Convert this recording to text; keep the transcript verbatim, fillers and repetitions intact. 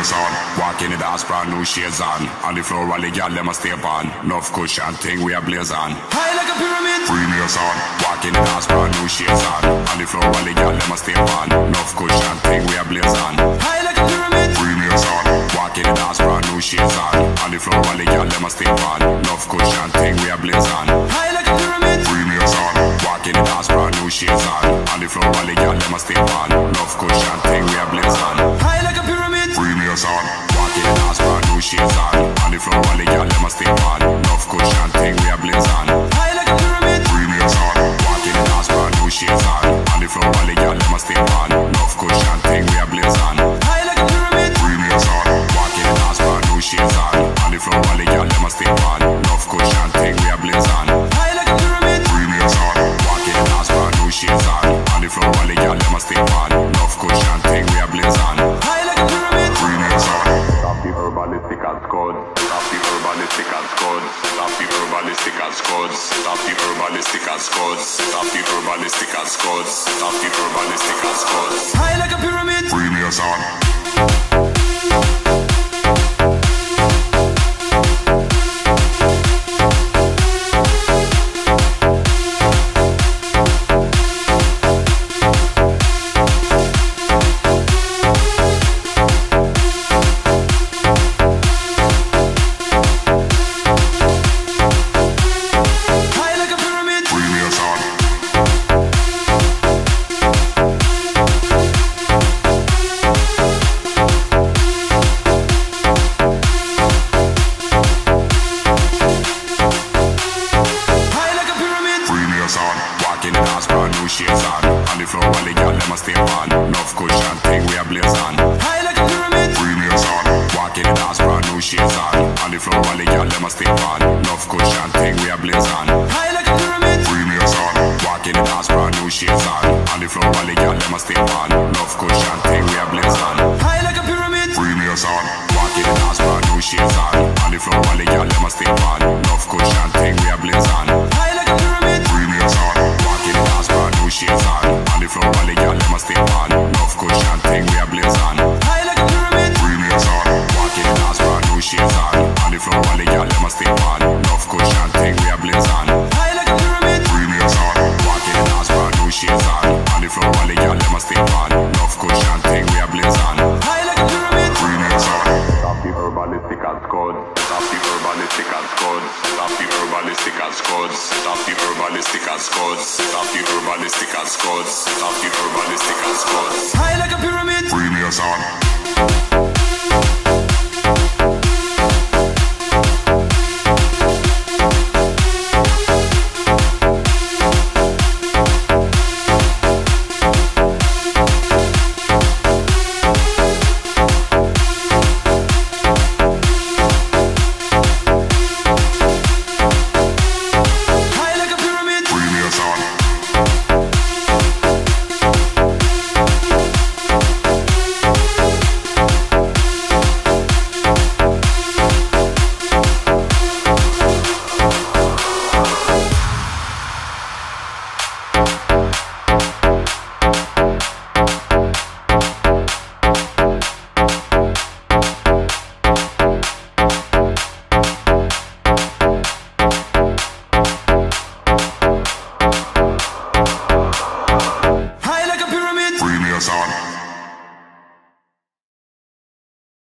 Premiers on, walk in the dance, brand new shades on. On the floor, all the gal them a step on. Enough cushion thing we a blaze on. High like a pyramid. Premiers on, walk in the dance, brand new shades on. On the floor, all the gal them a step on. Enough cushion thing we a blaze on. High like a pyramid. Premiers on, walk in the dance, brand new shades on. On the floor, all the gal them a step on. Enough cushion thing we a blaze on. High like a pyramid. Premiers on, walk in the dance, brand new shades on. On the floor, all the gal them a step on. Enough cushion thing we a blaze on. High like a pyramid. Premiers on, walk in the dance, brand new shades on. On the floor, all the gal them a step on. Enough cushion thing we a blaze on. High like a pyramid. Premiers on, walk in the dance, brand new shades on. On the floor, all the gal them a step on. Enough cushion thing we a blaze on. High like a pyramid. Premiers on, walk in the dance, brand new shades on. On the floor, all the gal them a step on. Enough cushion thing we a blaze on. High like a pyramid. Premiers on, walk in the dance, brand new shades on. On the floor, all the gal them a step on. Enough cushion thing we a blaze on. High like a pyramid. Premiers on, stop the herbalistic and scored. Stop the herbalistic and scored. Stop the herbalistic and scored. Stop the herbalistic and scored. Stop the herbalistic and scored. Stop the herbalistic and scored. High like a pyramid. Premiers on. Walk in the dance, brand new shades on. On the floor, all the gal them a step on. Enough cushion thing we a blaze on. High like a pyramid. Premiers on, walk in the dance, brand new shades on. On the floor, all the gal them a step on. Enough cushion thing we a blaze on. High like a pyramid. Premiers on, walk in the dance, brand new shades on. On the floor, all the gal them a step on. Enough cushion thing we a blaze on. High like a pyramid. Premiers on, walk in the dance, brand new shades on. On the floor, all the gal them a step on. Enough cushion thing we a blaze on. High like a pyramid. Premiers on, walk in the dance, brand new shades on. On the floor, all the gal them a step on. Enough cushion thing we a blaze on. High like a pyramid. Premiers on, walk in the dance, brand new shades on. On the floor, all the gal them a step on. Enough cushion thing we a blaze on. High like a pyramid. Premiers on, walk in the dance, brand new shades on. On the floor, all the gal them a step on. Enough cushion thing we a blaze on. High like a pyramid. Premiers on, stop the herbalistic and scored. Stop the herbalistic and scored. Stop the herbalistic and scored. Stop the herbalistic and scored. Stop the herbalistic and scored. Stop the herbalistic and scored. High like a pyramid. Premiers on.